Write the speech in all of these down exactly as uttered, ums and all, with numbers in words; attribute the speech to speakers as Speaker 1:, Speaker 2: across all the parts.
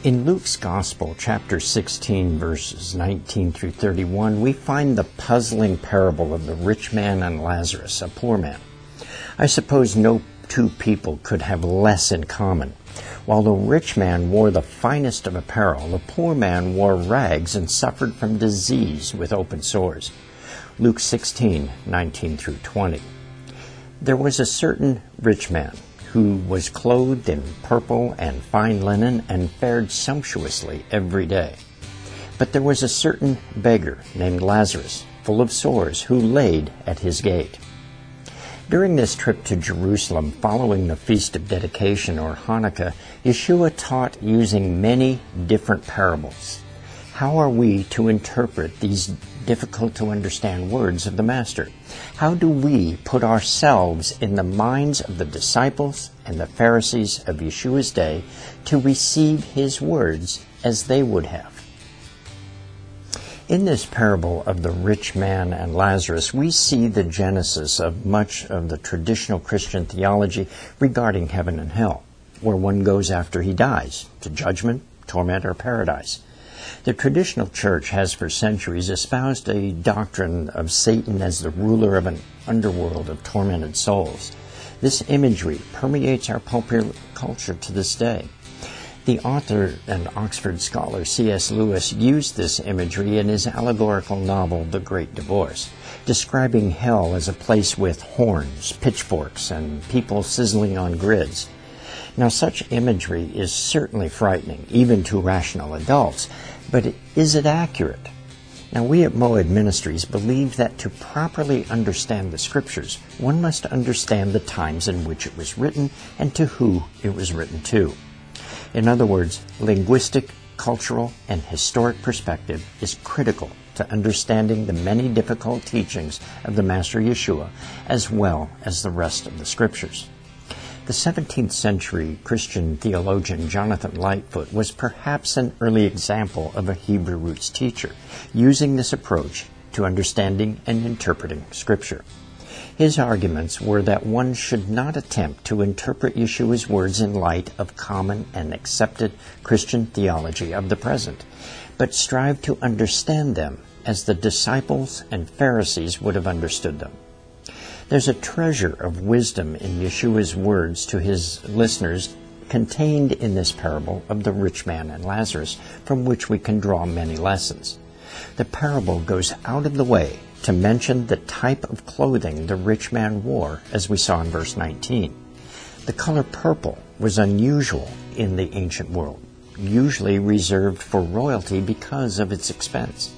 Speaker 1: In Luke's Gospel, chapter sixteen, verses nineteen through thirty-one, we find the puzzling parable of the rich man and Lazarus, a poor man. I suppose no two people could have less in common. While the rich man wore the finest of apparel, the poor man wore rags and suffered from disease with open sores. Luke sixteen, nineteen through twenty. There was a certain rich man who was clothed in purple and fine linen and fared sumptuously every day. But there was a certain beggar named Lazarus, full of sores, who laid at his gate. During this trip to Jerusalem, following the Feast of Dedication or Hanukkah, Yeshua taught using many different parables. How are we to interpret these difficult-to-understand words of the Master? How do we put ourselves in the minds of the disciples and the Pharisees of Yeshua's day to receive his words as they would have? In this parable of the rich man and Lazarus, we see the genesis of much of the traditional Christian theology regarding heaven and hell, where one goes after he dies, to judgment, torment, or paradise. The traditional church has for centuries espoused a doctrine of Satan as the ruler of an underworld of tormented souls. This imagery permeates our popular culture to this day. The author and Oxford scholar C S Lewis used this imagery in his allegorical novel The Great Divorce, describing hell as a place with horns, pitchforks, and people sizzling on grids. Now, such imagery is certainly frightening, even to rational adults, but is it accurate? Now, we at Moed Ministries believe that to properly understand the Scriptures, one must understand the times in which it was written and to who it was written to. In other words, linguistic, cultural, and historic perspective is critical to understanding the many difficult teachings of the Master Yeshua, as well as the rest of the Scriptures. The seventeenth century Christian theologian Jonathan Lightfoot was perhaps an early example of a Hebrew roots teacher, using this approach to understanding and interpreting Scripture. His arguments were that one should not attempt to interpret Yeshua's words in light of common and accepted Christian theology of the present, but strive to understand them as the disciples and Pharisees would have understood them. There's a treasure of wisdom in Yeshua's words to his listeners contained in this parable of the rich man and Lazarus, from which we can draw many lessons. The parable goes out of the way to mention the type of clothing the rich man wore, as we saw in verse nineteen. The color purple was unusual in the ancient world, usually reserved for royalty because of its expense.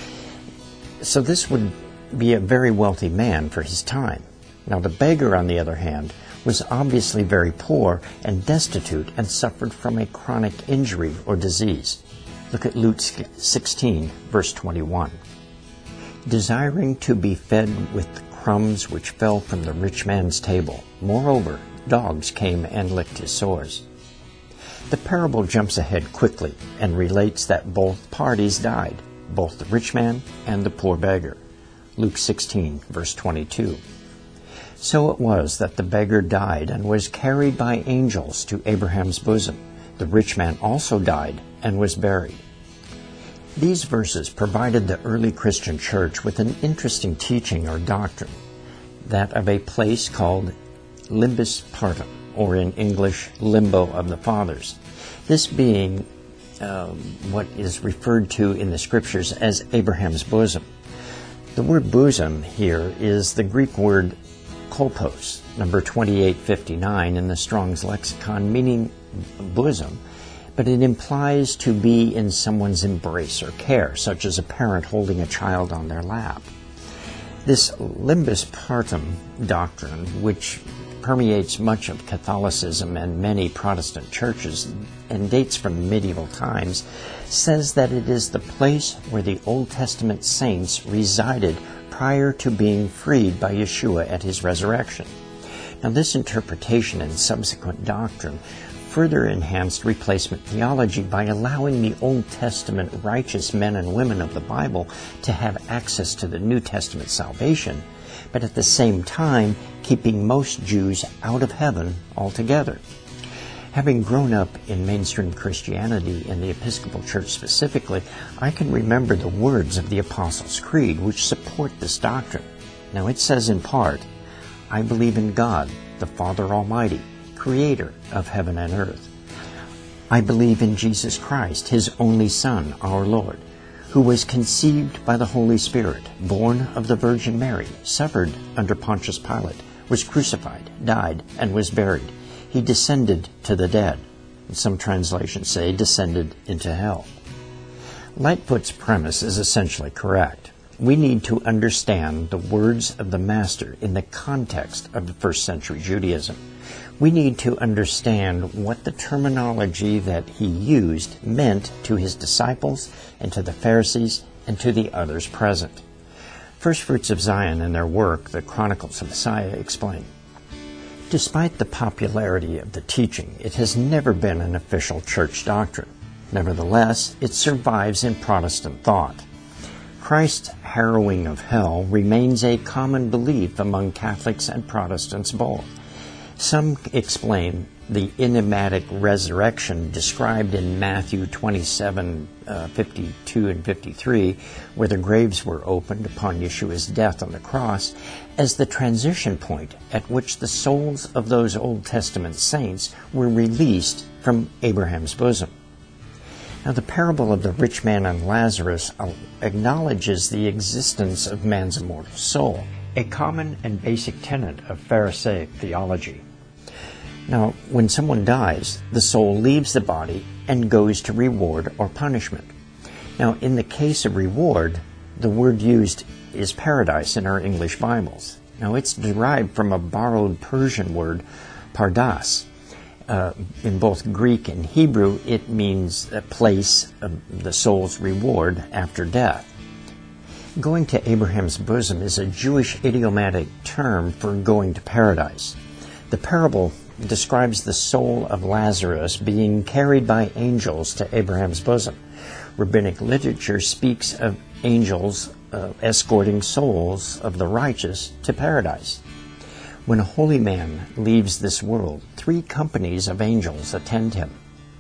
Speaker 1: So this would be a very wealthy man for his time. Now, the beggar, on the other hand, was obviously very poor and destitute and suffered from a chronic injury or disease. Look at Luke sixteen, verse twenty-one. Desiring to be fed with the crumbs which fell from the rich man's table, moreover, dogs came and licked his sores. The parable jumps ahead quickly and relates that both parties died, both the rich man and the poor beggar. Luke sixteen, verse twenty-two. So it was that the beggar died and was carried by angels to Abraham's bosom. The rich man also died and was buried. These verses provided the early Christian church with an interesting teaching or doctrine, that of a place called limbus partum, or in English, limbo of the fathers. This being um, what is referred to in the Scriptures as Abraham's bosom. The word bosom here is the Greek word kolpos, number twenty-eight fifty-nine in the Strong's Lexicon, meaning bosom, but it implies to be in someone's embrace or care, such as a parent holding a child on their lap. This limbus partum doctrine, which permeates much of Catholicism and many Protestant churches and dates from medieval times, says that it is the place where the Old Testament saints resided prior to being freed by Yeshua at his resurrection. Now, this interpretation and subsequent doctrine further enhanced replacement theology by allowing the Old Testament righteous men and women of the Bible to have access to the New Testament salvation, but at the same time keeping most Jews out of heaven altogether. Having grown up in mainstream Christianity, in the Episcopal Church specifically, I can remember the words of the Apostles' Creed which support this doctrine. Now it says in part, "I believe in God, the Father Almighty, creator of heaven and earth. I believe in Jesus Christ, his only Son, our Lord, who was conceived by the Holy Spirit, born of the Virgin Mary, suffered under Pontius Pilate, was crucified, died, and was buried. He descended to the dead." Some translations say descended into hell. Lightfoot's premise is essentially correct. We need to understand the words of the Master in the context of the first century Judaism. We need to understand what the terminology that he used meant to his disciples and to the Pharisees and to the others present. First Fruits of Zion, in their work, The Chronicles of Messiah, explain, "Despite the popularity of the teaching, it has never been an official church doctrine. Nevertheless, it survives in Protestant thought. Christ's harrowing of hell remains a common belief among Catholics and Protestants both. Some explain the enigmatic resurrection described in Matthew twenty-seven, uh, fifty-two and fifty-three, where the graves were opened upon Yeshua's death on the cross, as the transition point at which the souls of those Old Testament saints were released from Abraham's bosom. Now, the parable of the rich man and Lazarus acknowledges the existence of man's immortal soul, a common and basic tenet of Pharisaic theology. Now, when someone dies, the soul leaves the body and goes to reward or punishment. Now, in the case of reward, the word used is paradise in our English Bibles. Now, it's derived from a borrowed Persian word, pardas. Uh, in both Greek and Hebrew, it means a place of the soul's reward after death. Going to Abraham's bosom is a Jewish idiomatic term for going to paradise. The parable describes the soul of Lazarus being carried by angels to Abraham's bosom. Rabbinic literature speaks of angels uh, escorting souls of the righteous to paradise. When a holy man leaves this world, three companies of angels attend him.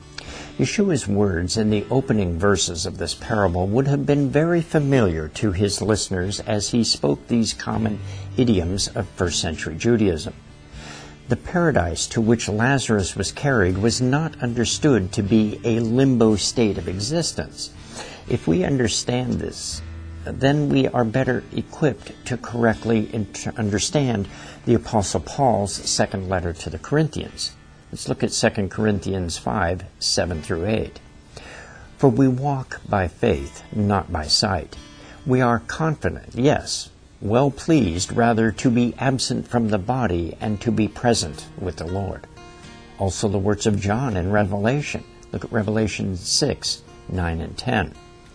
Speaker 1: Yeshua's words in the opening verses of this parable would have been very familiar to his listeners as he spoke these common idioms of first century Judaism. The paradise to which Lazarus was carried was not understood to be a limbo state of existence. If we understand this, then we are better equipped to correctly understand the Apostle Paul's second letter to the Corinthians. Let's look at Second Corinthians five, seven through eight. "For we walk by faith, not by sight. We are confident, yes, well pleased rather to be absent from the body and to be present with the Lord." Also the words of John in Revelation. Look at Revelation six, nine and ten.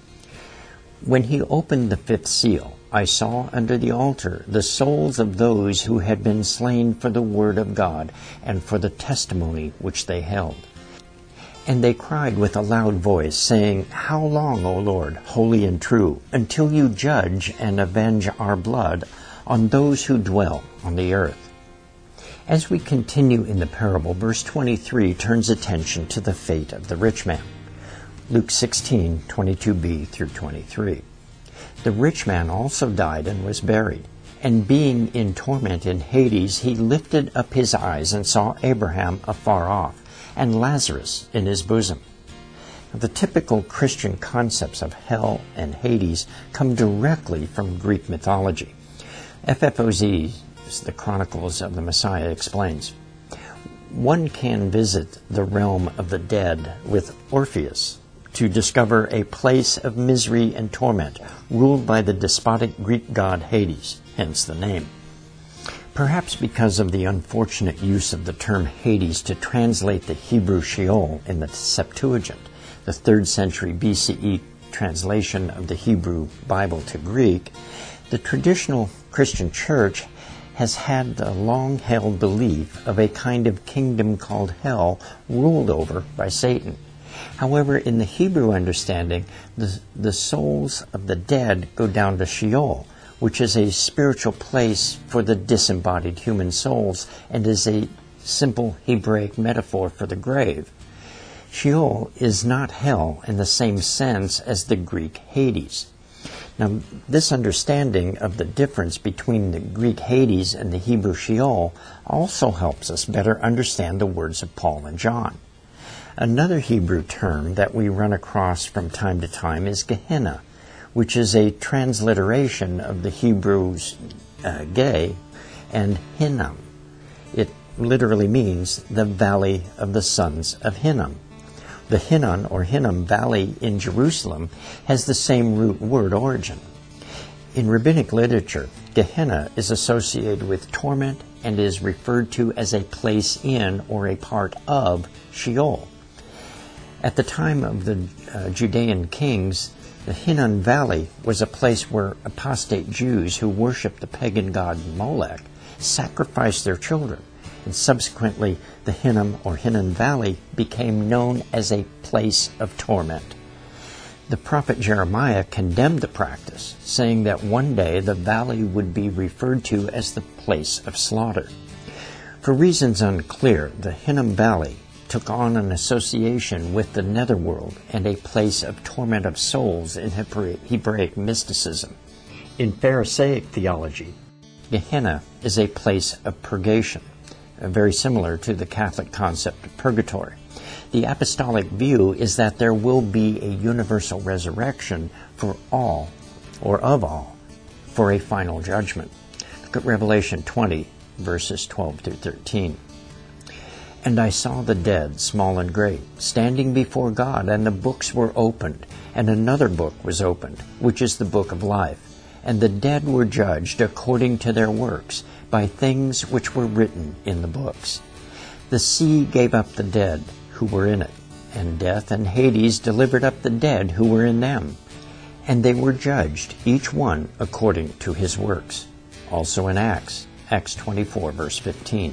Speaker 1: "When he opened the fifth seal, I saw under the altar the souls of those who had been slain for the word of God and for the testimony which they held. And they cried with a loud voice, saying, How long, O Lord, holy and true, until you judge and avenge our blood on those who dwell on the earth?" As we continue in the parable, verse twenty-three turns attention to the fate of the rich man. Luke sixteen, twenty-two b through twenty-three. "The rich man also died and was buried, and being in torment in Hades, he lifted up his eyes and saw Abraham afar off, and Lazarus in his bosom." Now, the typical Christian concepts of hell and Hades come directly from Greek mythology. F F O Z, The Chronicles of the Messiah, explains, "One can visit the realm of the dead with Orpheus to discover a place of misery and torment ruled by the despotic Greek god Hades, hence the name. Perhaps because of the unfortunate use of the term Hades to translate the Hebrew Sheol in the Septuagint, the third century B C E translation of the Hebrew Bible to Greek, the traditional Christian church has had the long-held belief of a kind of kingdom called hell ruled over by Satan. However, in the Hebrew understanding, the, the souls of the dead go down to Sheol, which is a spiritual place for the disembodied human souls and is a simple Hebraic metaphor for the grave. Sheol is not hell in the same sense as the Greek Hades. Now, this understanding of the difference between the Greek Hades and the Hebrew Sheol also helps us better understand the words of Paul and John. Another Hebrew term that we run across from time to time is Gehenna, which is a transliteration of the Hebrew's uh, Ge and Hinnom. It literally means the valley of the sons of Hinnom. The Hinnom or Hinnom Valley in Jerusalem has the same root word origin. In rabbinic literature, Gehenna is associated with torment and is referred to as a place in or a part of Sheol. At the time of the uh, Judean kings, the Hinnom Valley was a place where apostate Jews who worshipped the pagan god Molech sacrificed their children, and subsequently the Hinnom or Hinnom Valley became known as a place of torment. The prophet Jeremiah condemned the practice, saying that one day the valley would be referred to as the place of slaughter. For reasons unclear, the Hinnom Valley took on an association with the netherworld and a place of torment of souls in Hebraic mysticism. In Pharisaic theology, Gehenna is a place of purgation, very similar to the Catholic concept of purgatory. The apostolic view is that there will be a universal resurrection for all, or of all, for a final judgment. Look at Revelation twenty, verses twelve through thirteen. And I saw the dead, small and great, standing before God, and the books were opened, and another book was opened, which is the book of life. And the dead were judged according to their works, by things which were written in the books. The sea gave up the dead who were in it, and death and Hades delivered up the dead who were in them. And they were judged, each one according to his works. Also in Acts, Acts twenty-four, verse fifteen.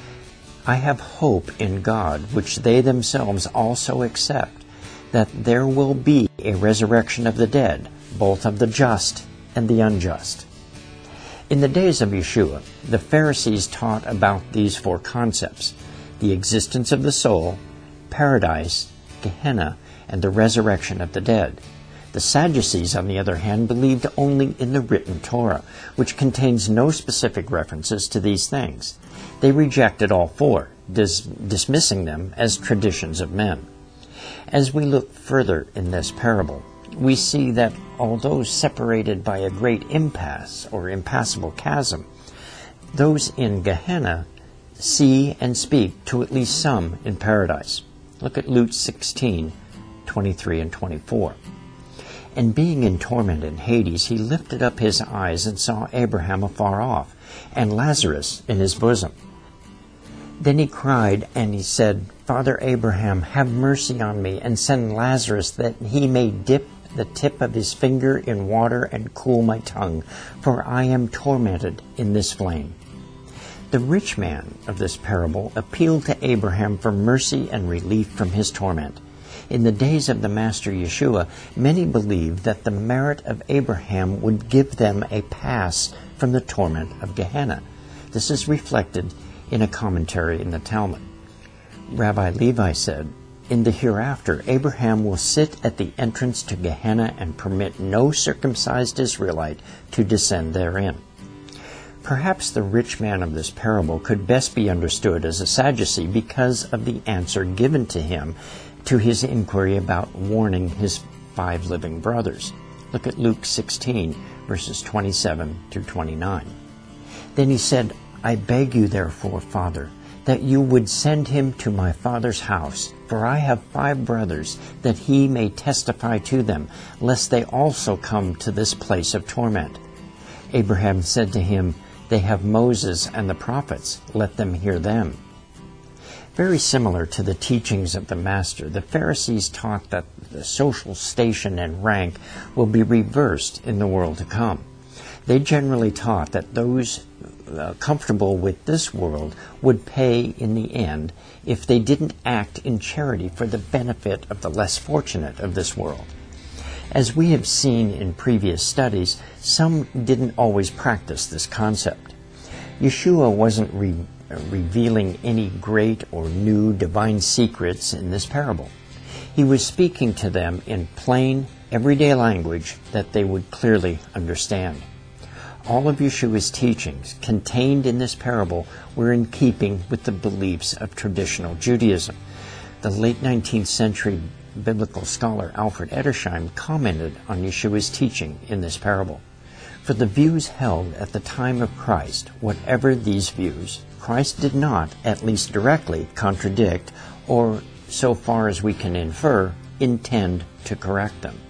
Speaker 1: I have hope in God, which they themselves also accept, that there will be a resurrection of the dead, both of the just and the unjust. In the days of Yeshua, the Pharisees taught about these four concepts: the existence of the soul, paradise, Gehenna, and the resurrection of the dead. The Sadducees, on the other hand, believed only in the written Torah, which contains no specific references to these things. They rejected all four, dis- dismissing them as traditions of men. As we look further in this parable, we see that although separated by a great impasse or impassable chasm, those in Gehenna see and speak to at least some in paradise. Look at Luke sixteen, twenty-three and twenty-four. And being in torment in Hades, he lifted up his eyes and saw Abraham afar off, and Lazarus in his bosom. Then he cried, and he said, Father Abraham, have mercy on me, and send Lazarus, that he may dip the tip of his finger in water and cool my tongue, for I am tormented in this flame. The rich man of this parable appealed to Abraham for mercy and relief from his torment. In the days of the Master Yeshua, many believed that the merit of Abraham would give them a pass from the torment of Gehenna. This is reflected in a commentary in the Talmud. Rabbi Levi said, in the hereafter, Abraham will sit at the entrance to Gehenna and permit no circumcised Israelite to descend therein. Perhaps the rich man of this parable could best be understood as a Sadducee because of the answer given to him to his inquiry about warning his five living brothers. Look at Luke sixteen, verses twenty-seven through twenty-nine. Then he said, I beg you therefore, Father, that you would send him to my father's house, for I have five brothers, that he may testify to them, lest they also come to this place of torment. Abraham said to him, They have Moses and the prophets, let them hear them. Very similar to the teachings of the Master, the Pharisees taught that the social station and rank will be reversed in the world to come. They generally taught that those uh, comfortable with this world would pay in the end if they didn't act in charity for the benefit of the less fortunate of this world. As we have seen in previous studies, some didn't always practice this concept. Yeshua wasn't re- revealing any great or new divine secrets in this parable. He was speaking to them in plain, everyday language that they would clearly understand. All of Yeshua's teachings contained in this parable were in keeping with the beliefs of traditional Judaism. The late nineteenth century biblical scholar Alfred Edersheim commented on Yeshua's teaching in this parable. For the views held at the time of Christ, whatever these views, Christ did not, at least directly, contradict or, so far as we can infer, intend to correct them.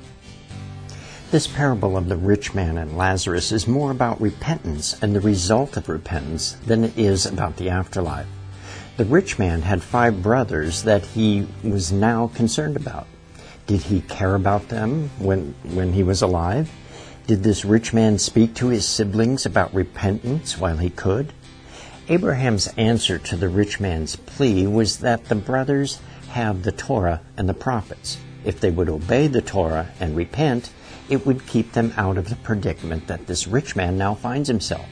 Speaker 1: This parable of the rich man and Lazarus is more about repentance and the result of repentance than it is about the afterlife. The rich man had five brothers that he was now concerned about. Did he care about them when, when he was alive? Did this rich man speak to his siblings about repentance while he could? Abraham's answer to the rich man's plea was that the brothers have the Torah and the prophets. If they would obey the Torah and repent, it would keep them out of the predicament that this rich man now finds himself.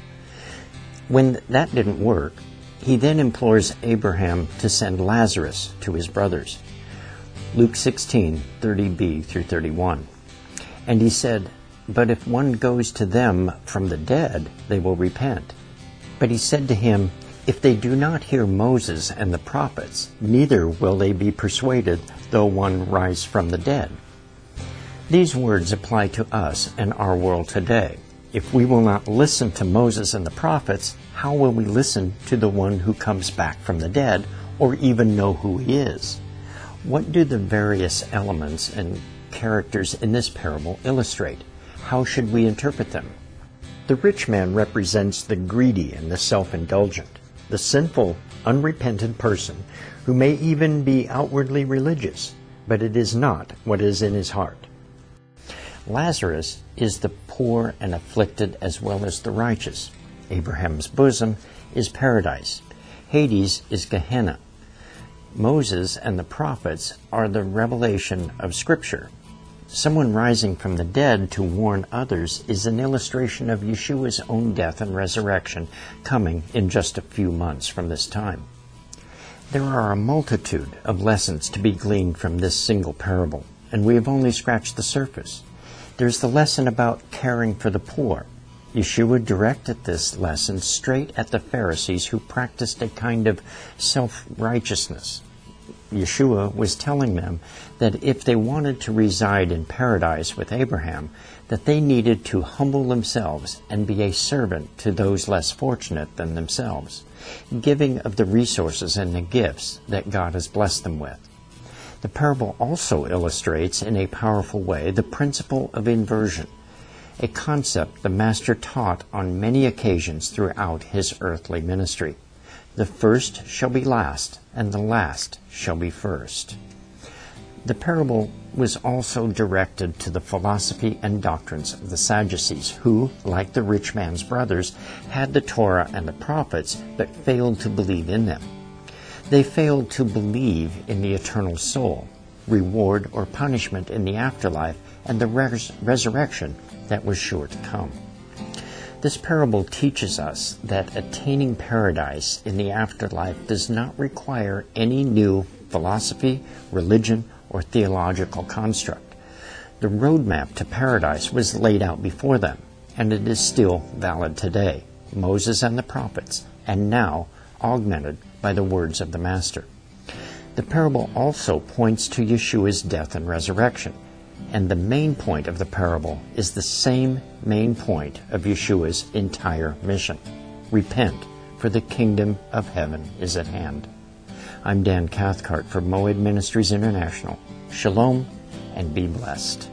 Speaker 1: When that didn't work, he then implores Abraham to send Lazarus to his brothers. Luke sixteen, thirty b through thirty-one. And he said, "But if one goes to them from the dead, they will repent." But he said to him, "If they do not hear Moses and the prophets, neither will they be persuaded, though one rise from the dead." These words apply to us and our world today. If we will not listen to Moses and the prophets, how will we listen to the one who comes back from the dead, or even know who he is? What do the various elements and characters in this parable illustrate? How should we interpret them? The rich man represents the greedy and the self-indulgent, the sinful, unrepentant person who may even be outwardly religious, but it is not what is in his heart. Lazarus is the poor and afflicted as well as the righteous. Abraham's bosom is paradise. Hades is Gehenna. Moses and the prophets are the revelation of Scripture. Someone rising from the dead to warn others is an illustration of Yeshua's own death and resurrection coming in just a few months from this time. There are a multitude of lessons to be gleaned from this single parable, and we have only scratched the surface. There's the lesson about caring for the poor. Yeshua directed this lesson straight at the Pharisees who practiced a kind of self-righteousness. Yeshua was telling them that if they wanted to reside in paradise with Abraham, that they needed to humble themselves and be a servant to those less fortunate than themselves, giving of the resources and the gifts that God has blessed them with. The parable also illustrates in a powerful way the principle of inversion, a concept the Master taught on many occasions throughout his earthly ministry. The first shall be last, and the last shall be first. The parable was also directed to the philosophy and doctrines of the Sadducees, who, like the rich man's brothers, had the Torah and the prophets, but failed to believe in them. They failed to believe in the eternal soul, reward or punishment in the afterlife, and the res- resurrection that was sure to come. This parable teaches us that attaining paradise in the afterlife does not require any new philosophy, religion, or theological construct. The roadmap to paradise was laid out before them, and it is still valid today. Moses and the prophets, and now augmented by the words of the Master. The parable also points to Yeshua's death and resurrection, and the main point of the parable is the same main point of Yeshua's entire mission. Repent, for the kingdom of heaven is at hand. I'm Dan Cathcart for Moed Ministries International. Shalom, and be blessed.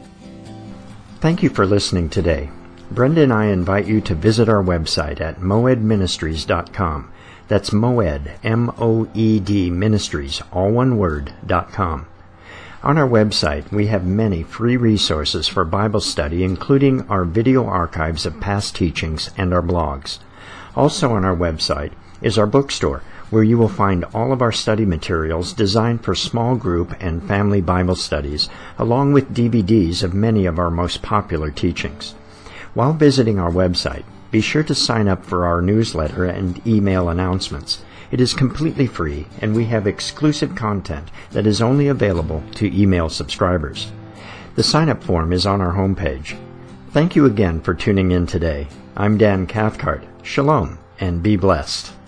Speaker 1: Thank you for listening today. Brenda and I invite you to visit our website at moed ministries dot com. That's Moed, M O E D Ministries, all one word, dot com. On our website, we have many free resources for Bible study, including our video archives of past teachings and our blogs. Also on our website is our bookstore, where you will find all of our study materials designed for small group and family Bible studies, along with D V Ds of many of our most popular teachings. While visiting our website, be sure to sign up for our newsletter and email announcements. It is completely free, and we have exclusive content that is only available to email subscribers. The sign-up form is on our homepage. Thank you again for tuning in today. I'm Dan Cathcart. Shalom, and be blessed.